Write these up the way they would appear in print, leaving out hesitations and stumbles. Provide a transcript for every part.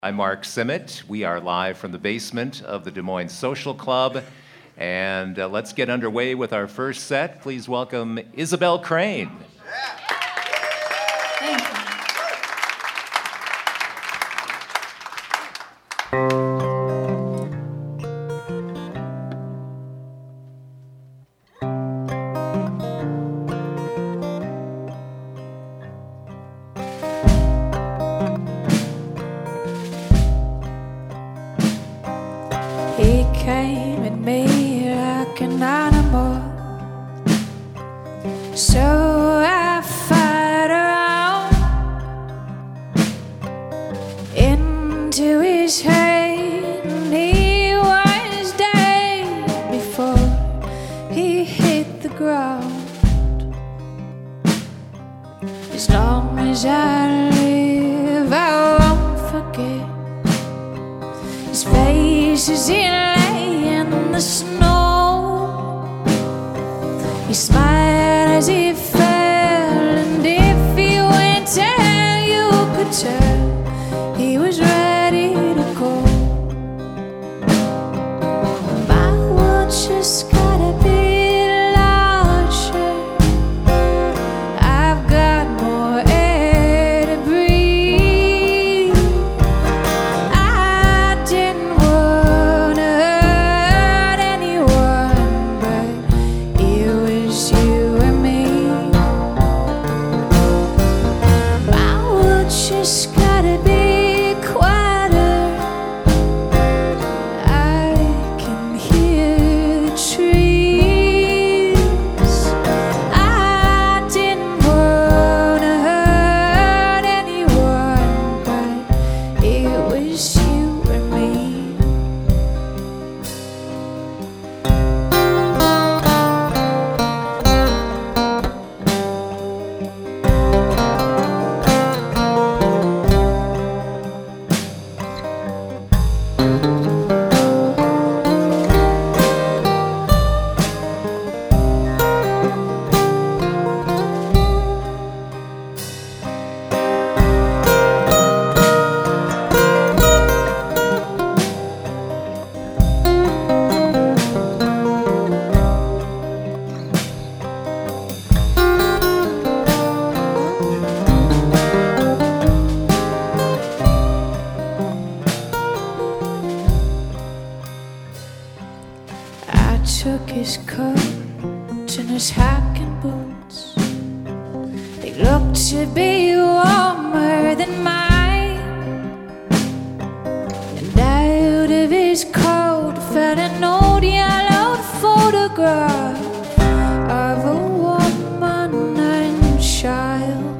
I'm Mark Simmet. We are live from the basement of the Des Moines Social Club. And let's get underway with our first set. Please welcome Isabel Crane. Thank you. He came at me like an animal, so I fired around into his head, and he was dead before he hit the ground. As long as I live, I won't forget his face as he lay in the snow. He smiled as he fell, and if he went to hell, you could tell he was ready to go. My world just gotta be larger. I've got more air to breathe. I didn't wanna hurt anyone, but it was you and me. My world just gotta be quieter. I can hear the trees. I didn't wanna hurt anyone, but it was you and me. I took his coat and his hiking boots. They looked to be warmer than mine. And out of his coat fell an old yellowed photograph of a woman and child.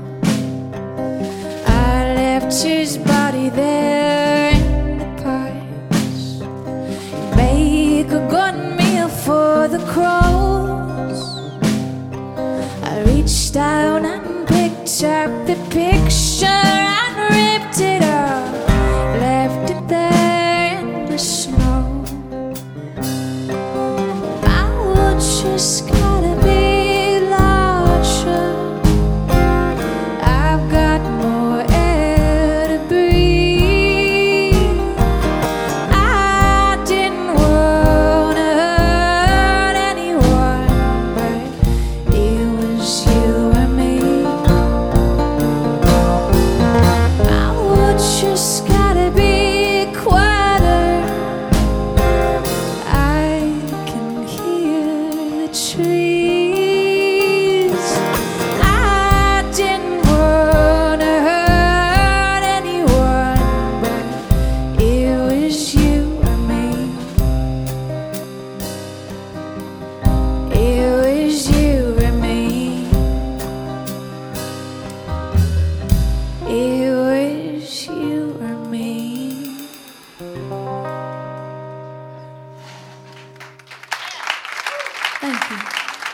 I left his body there in the pipes. Make a good meal for the crows. I reached down and picked up the picture and ripped it up, left it there in the snow. My world just gotta be larger. I've got more air to breathe. I didn't wanna hurt anyone, but it was you and me. My world just gotta be quieter. I can hear the trees. I didn't wanna hurt anyone, but it was you and me. It was you and me. It was you and me. Thank you.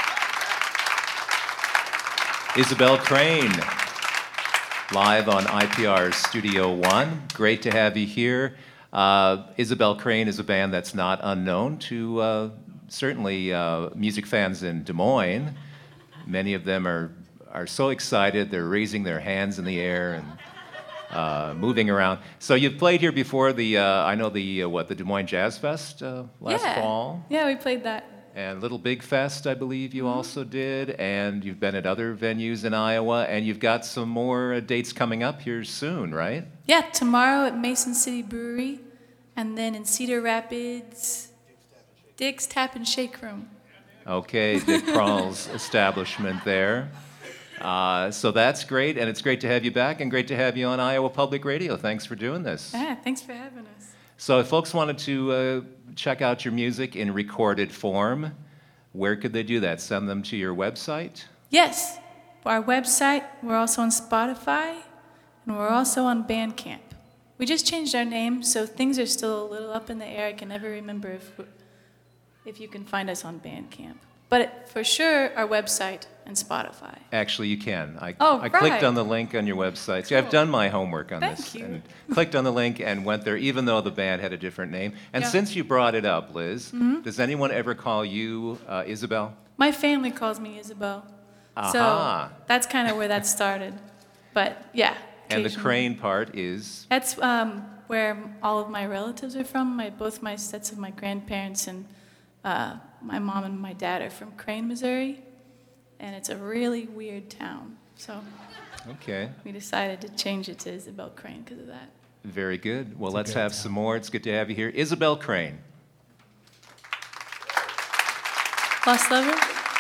Isabel Crane, live on IPR Studio One. Great to have you here. Isabel Crane is a band that's not unknown to certainly music fans in Des Moines. Many of them are so excited, they're raising their hands in the air and moving around. So you've played here before I know the Des Moines Jazz Fest last fall. Yeah, we played that. And Little Big Fest, I believe you also did. And you've been at other venues in Iowa. And you've got some more dates coming up here soon, right? Yeah, tomorrow at Mason City Brewery. And then in Cedar Rapids, Dick's Tap and Shake Room. Okay, Dick Prahl's establishment there. So that's great, and it's great to have you back, and great to have you on Iowa Public Radio. Thanks for doing this. Yeah, thanks for having us. So if folks wanted to check out your music in recorded form, where could they do that? Send them to your website? Yes, our website. We're also on Spotify, and we're also on Bandcamp. We just changed our name, so things are still a little up in the air. I can never remember if you can find us on Bandcamp. But for sure, our website and Spotify. Actually, you can. I right. clicked on the link on your website. See, I've done my homework on this. Thank you. And clicked on the link and went there, even though the band had a different name. And since you brought it up, Liz, does anyone ever call you Isabel? My family calls me Isabel. Aha. So that's kind of where that started. But yeah. And the Crane part is? That's where all of my relatives are from. Both my sets of my grandparents and my mom and my dad are from Crane, Missouri, and it's a really weird town. So we decided to change it to Isabel Crane because of that. Very good. Well, let's have some more. It's good to have you here. Isabel Crane. Lost Lover?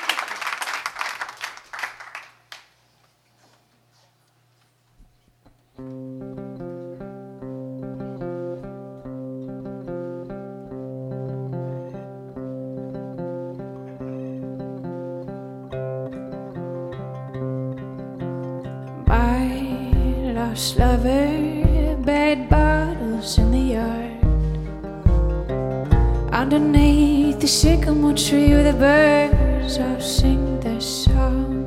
Lost lover, bad bottles in the yard. Underneath the sycamore tree where the birds all sing their song.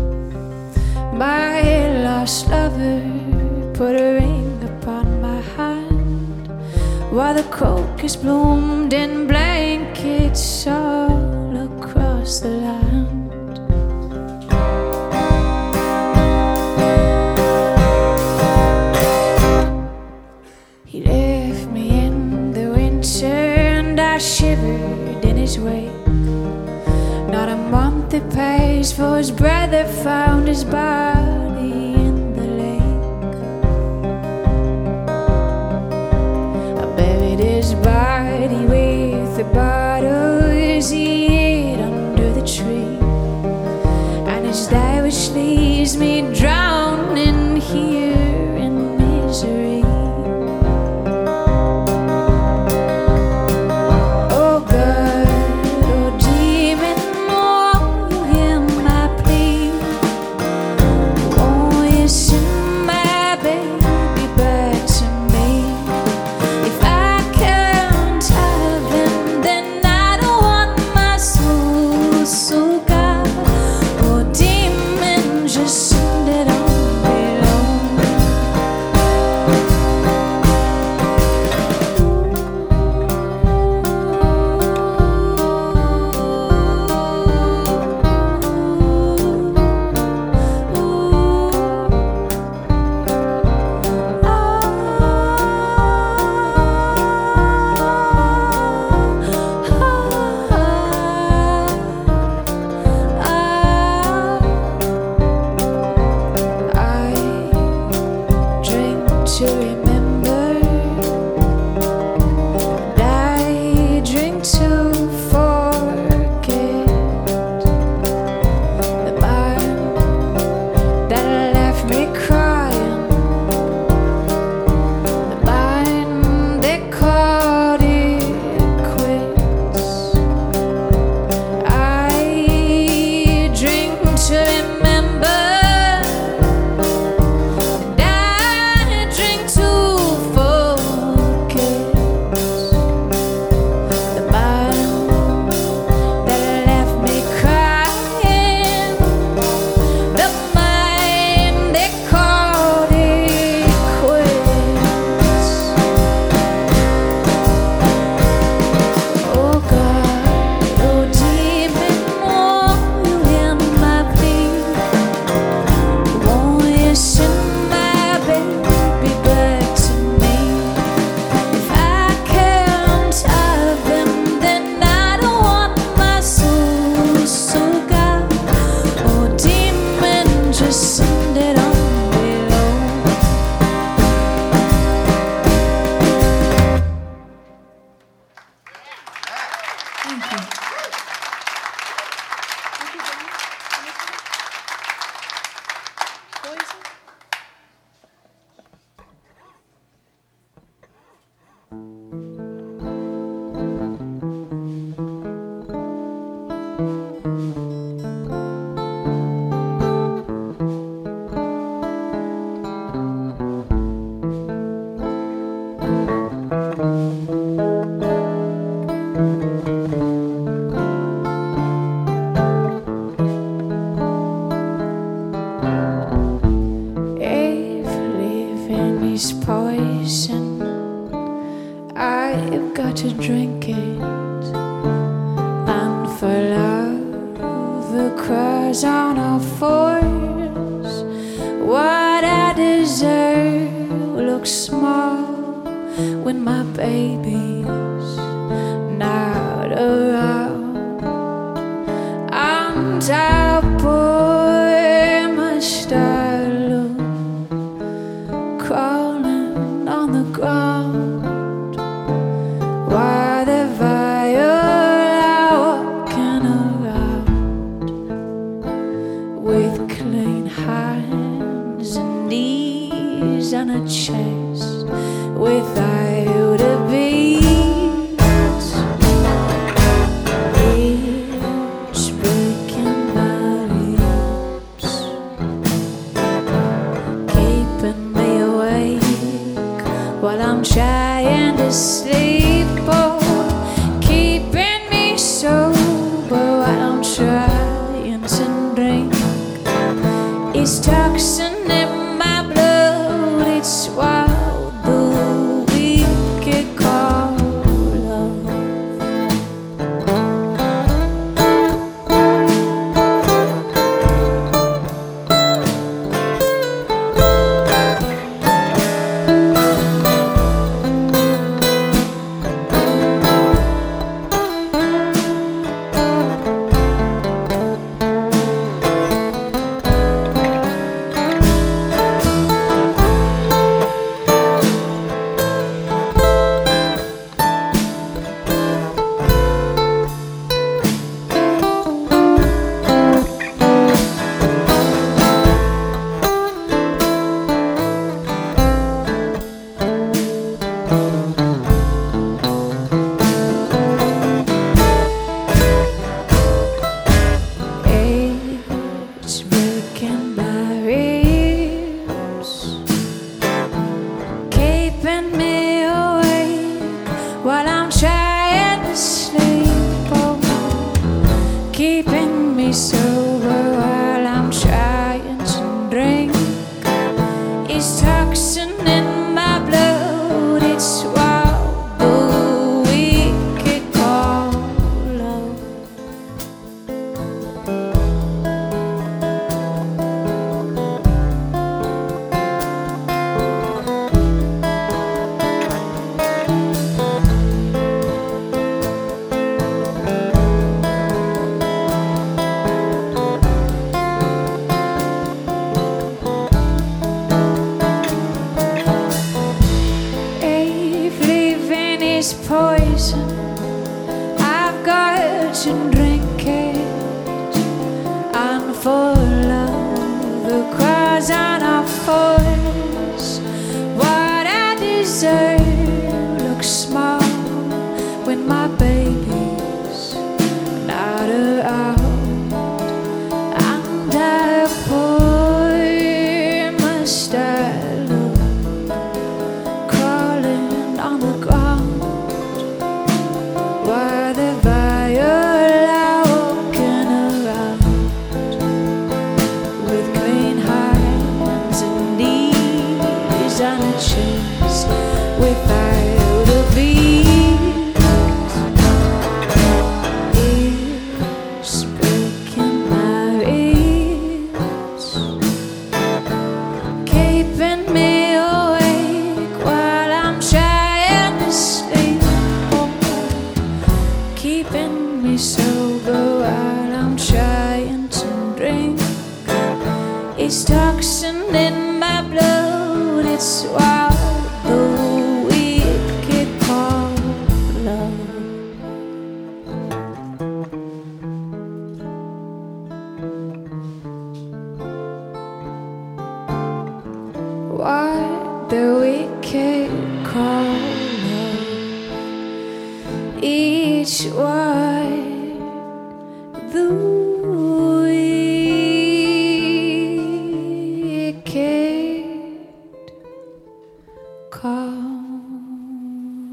My lost lover put a ring upon my hand, while the crocus bloomed in blankets all across the land. He left me in the winter and I shivered in his wake. Not a month had passed for his brother found his body in the lake. I buried his body with the bottles he hid under the tree, and his day which leaves me drowning here in misery. If living is poison, I've got to drink it. And for love across on all fours, what I deserve looks small when my baby's not around. And I pour my style crawling on the ground while the viola walking around with clean hands and knees and a chest without a beat. It's breaking my ribs, keeping me awake while I'm trying to sleep, or keeping me sober while I'm trying to drink. It's toxin in my blood, it's wild, the wicked call love. It's breaking my ribs, keeping me awake while I'm trying to sleep, oh, keeping me sober while I'm trying to drink. It's toxin in my blood, it's wild, the wicked call love. If living is poison, I've got to drink it. And for love across on our fours, what I deserve looks small when my baby's not around. And I pour my style crawling on the ground while the viola walking around with clean hands and knees and a chest without a beat. It's breaking my ribs, keeping me awake while I'm trying to sleep, keeping me sober while I'm trying to drink. It's toxin in my blood, it's wild, the wicked call love. What the wicked call love. Each one the wicked call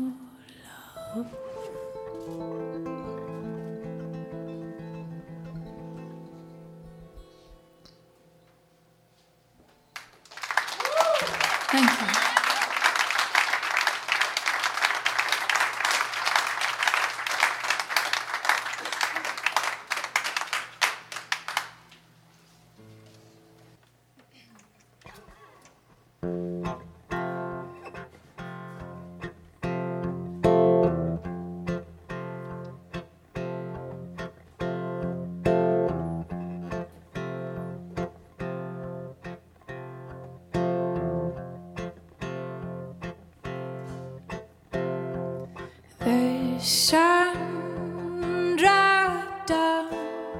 The sun dropped down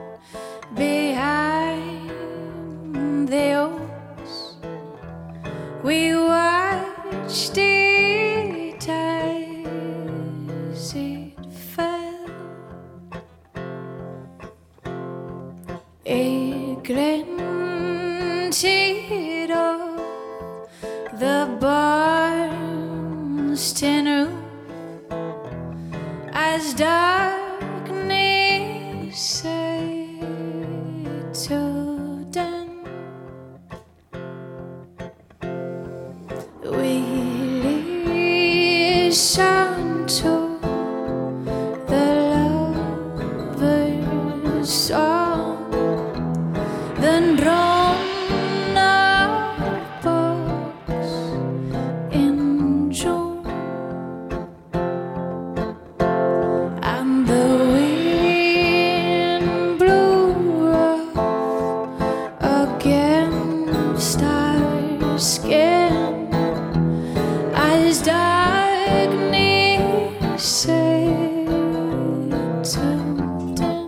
behind the oaks. We watched it as it fell. It glinted off the barn's tin roof as darkness settled in. We listened to the lover's song, then drawn up books in June, and the wind blew rough against our skin as darkness settled in.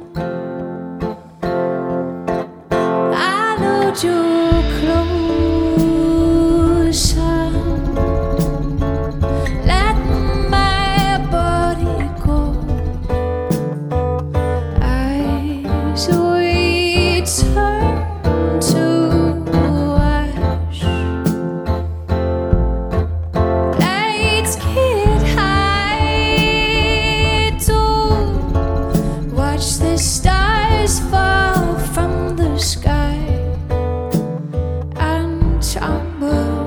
I loved you close and let my body go as we turn to ash. Lights get high to watch the stars fall from the sky and tumble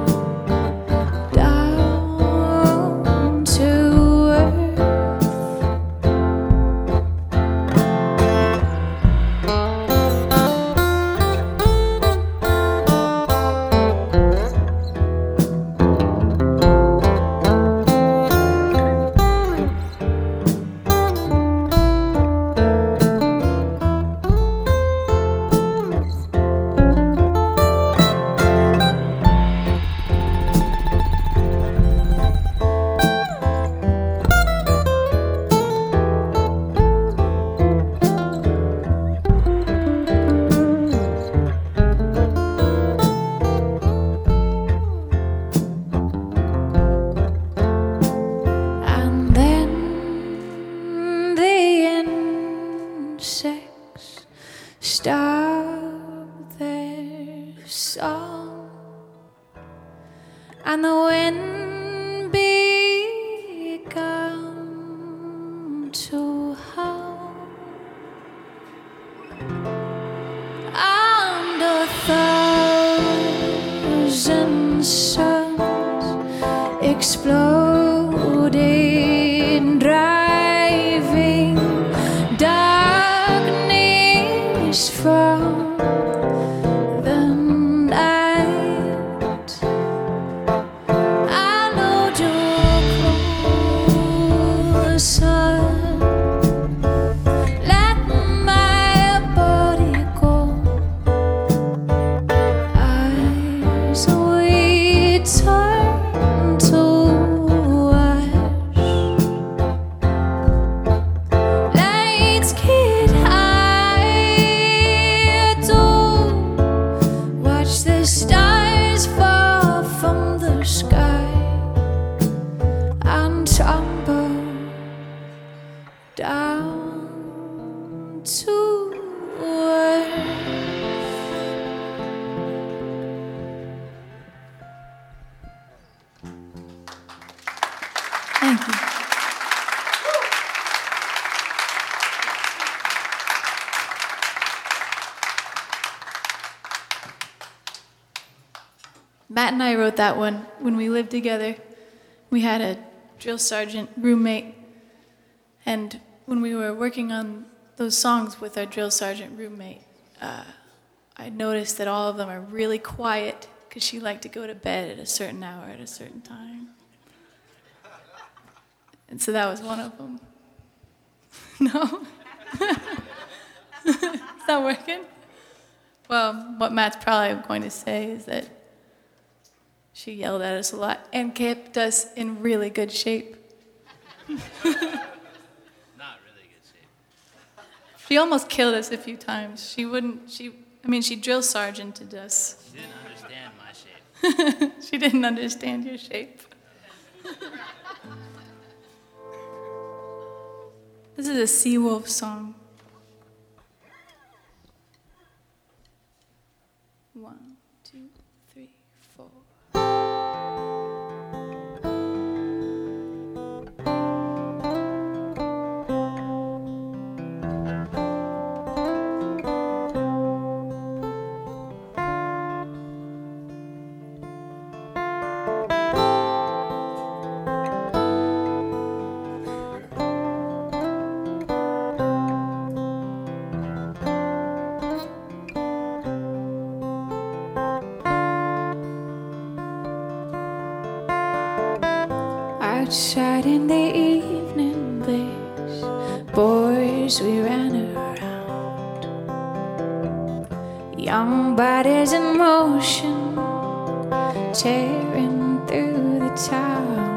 down to earth. And then the insects stop their song, and the wind began to howl, and 1,000 suns exploded, driving darkness from the night. I loved you closer, let my body go as we turn to ash. Lights get high to watch the stars fall from the sky and tumble down to earth. Thank you. Matt and I wrote that one when we lived together. We had a drill sergeant roommate, and when we were working on those songs with our drill sergeant roommate, I noticed that all of them are really quiet because she liked to go to bed at a certain hour at a certain time. And so that was one of them. No? It's not working? Well, what Matt's probably going to say is that she yelled at us a lot and kept us in really good shape. Not really good shape. She almost killed us a few times. She drill sergeanted us. She didn't understand my shape. She didn't understand your shape. This is a Seawolf song. 1, 2, 3, 4. Outside in the evening bliss, boys we ran around, young bodies in motion, tearing through the town.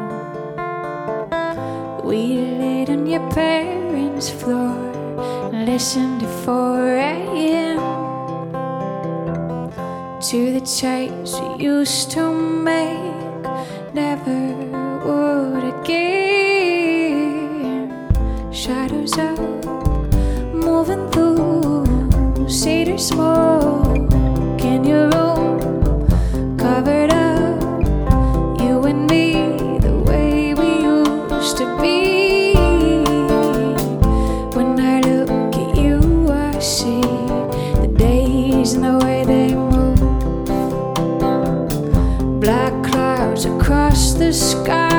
We laid on your parents' floor and listened to 4 a.m. to the tapes we used to make, never would again. Shadows up, moving through cedar smoke in your room, covered up, you and me, the way we used to be. When I look at you, I see the days and the way they move. Black clouds across the sky,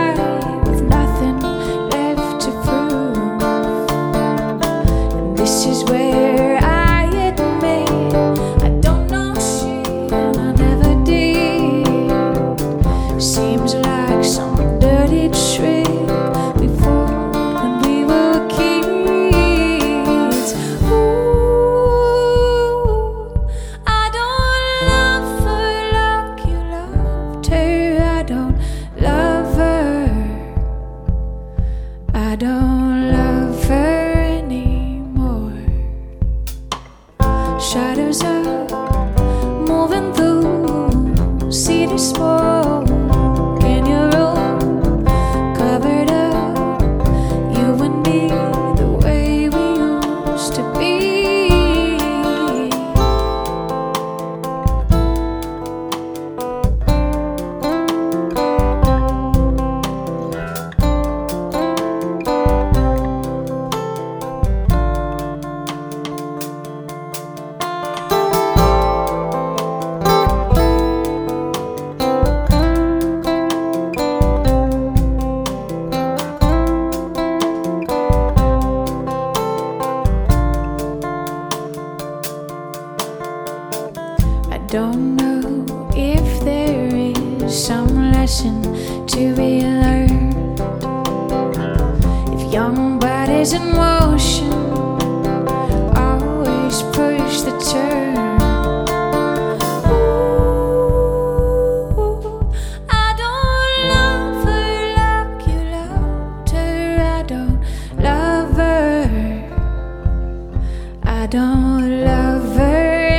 where I admit I don't know shit and I never did. Seems like some dirty trick we pulled when we were kids. Ooh, I don't love her like you loved her. I don't love her. I don't love her. Shadows up, moving through cedar smoke in your room, covered up, you and me, the way we used to be. Don't know if there is some lesson to be learned. If young bodies in motion always push the turn. Ooh, I don't love her like you loved her. I don't love her. I don't love her.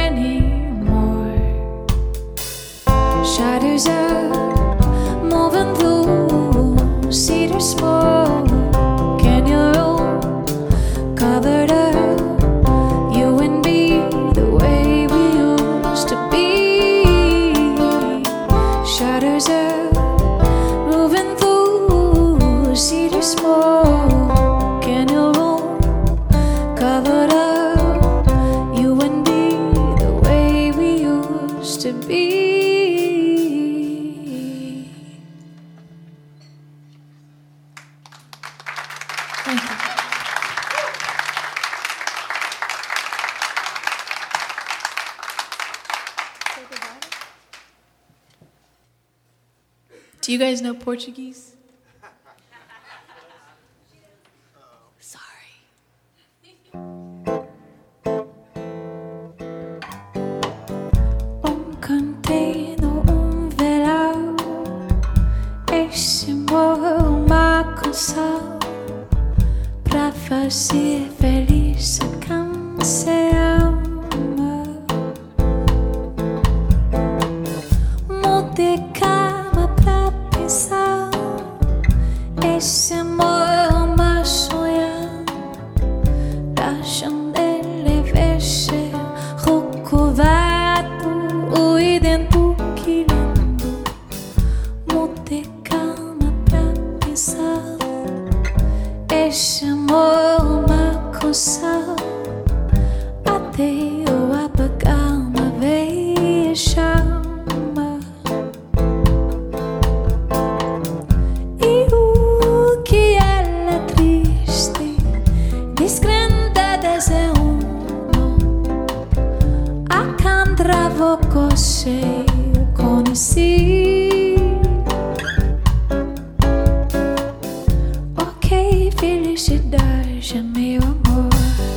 Shadows up, moving through cedar smoke in your room, covered up, you and me, the way we used to be. Shadows up, moving through cedar smoke in your room, covered up, you and me, the way we used to be. Do you guys know Portuguese? Sorry. Canteiro velado, esse morro uma canção. pra fazer feliz quem se ama. Mude cama pra pensar. Esse amor é uma sonha. Lasciandele vesce roccovato e dentro che lindo. Mude cama pra pensar. Esse amor é uma coisa. Até eu apagar uma vez chama. E o que ela é triste, descrente desse uno. A cantra você conheci. Ok, felicidade, meu amor.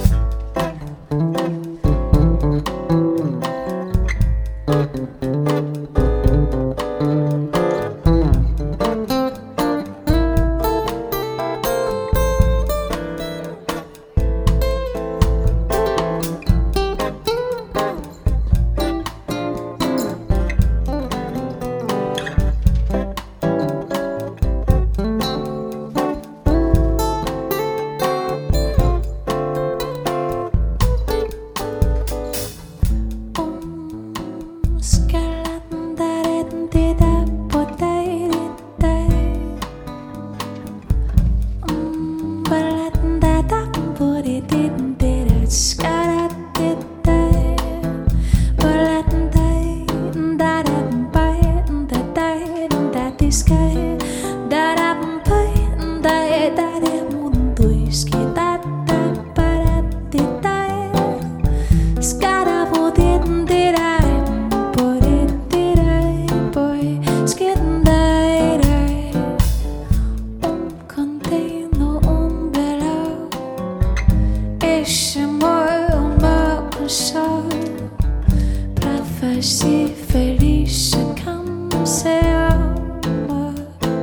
Se feliz quem se ama.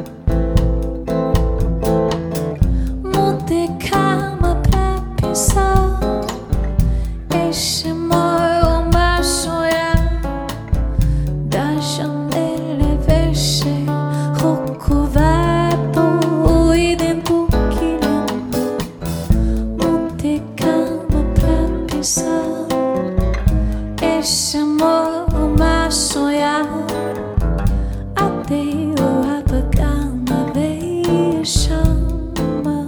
Mude cama pra pensar. Esse amor é uma sonha. Da janela vê-se roccovato e dentro que lindo. Mude cama pra pensar. Esse amor uma sonhar. Até eu apagar uma vez chama.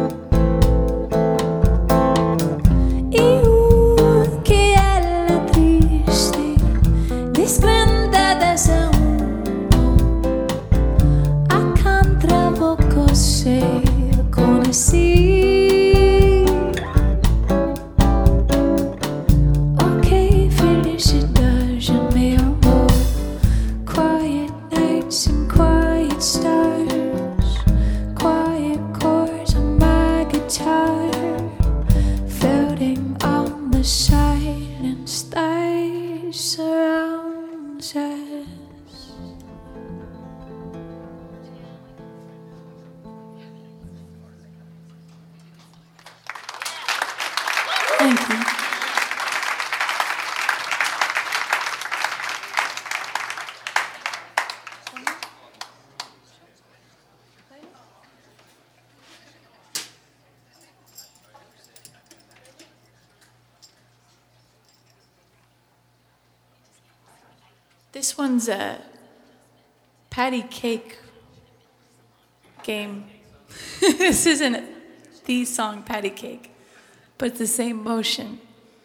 E o que ela é triste, descrente desse uno. A cantra você conheci. Silence that surrounds us. Thank you. This one's a patty cake game. This isn't the song Patty Cake, but it's the same motion.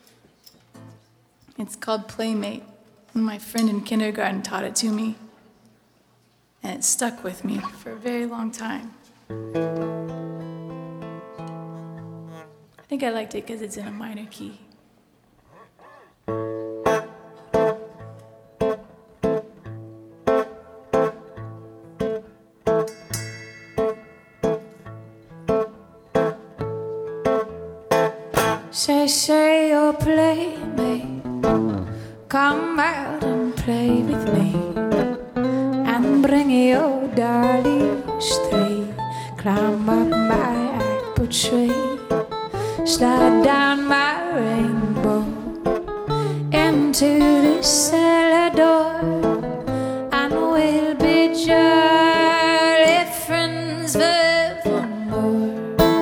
It's called Playmate. My friend in kindergarten taught it to me, and it stuck with me for a very long time. I think I liked it because it's in a minor key. Say your playmate, come out and play with me, and bring your dolly straight. Climb up my apple tree. slide down my rainbow into the cellar door, and we'll be jolly friends forevermore.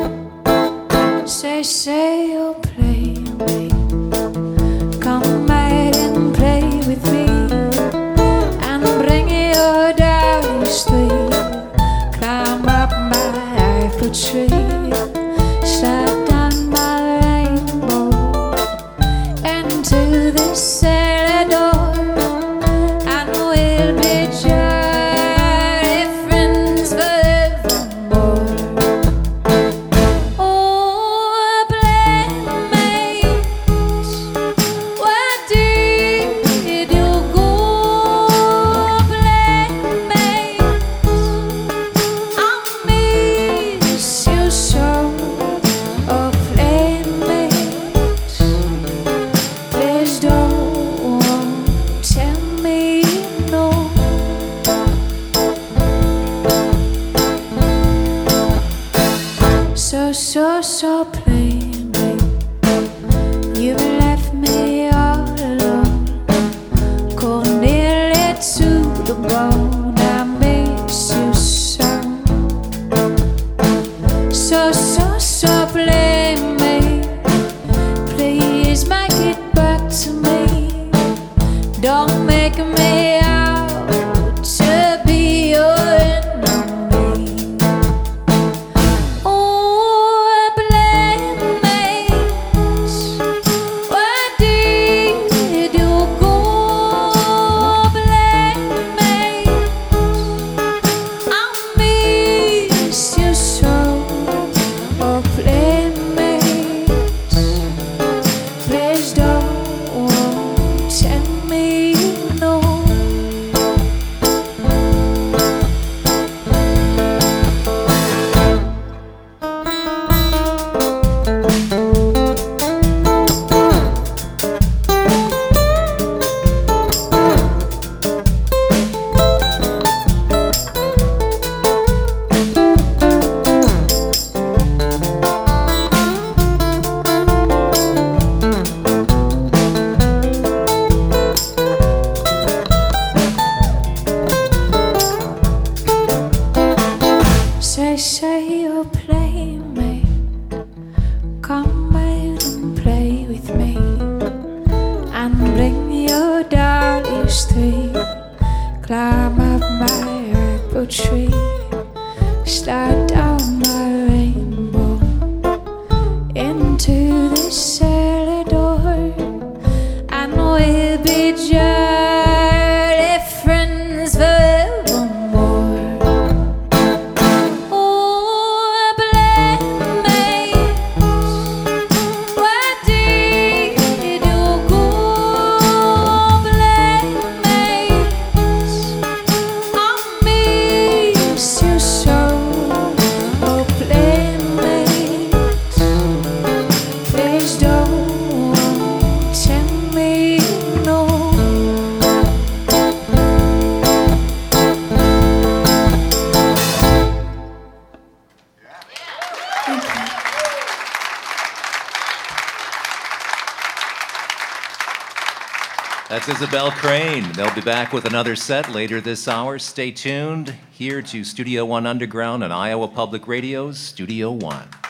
Say you'll play me, come right and play with me, and bring your darling sweet, climb up my apple tree, slide down my rainbow into the cellar door, and we'll be jolly friends forevermore. Oh, playmates, where did you go? Playmates, I miss you so. Oh, playmates, please don't tell me no. So playmate, you left me all alone, cold nearly to the bone. I miss you so. So playmate, please make it back to me. Don't make me out to be your enemy. Oh, playmates, where did you go? Playmates, I miss you so. Oh, playmates, please don't tell me no. Say you'll play me, come right and play with me, and bring your darlings three, climb up my apple tree, slide down my rainbow into the cellar door, and we'll be jolly friends forevermore. Oh, playmates, where did you go? Playmates, I miss you so. Oh, playmates, please don't tell me no. That's Isabel Crane. They'll be back with another set later this hour. Stay tuned here to Studio One Underground on Iowa Public Radio's Studio One.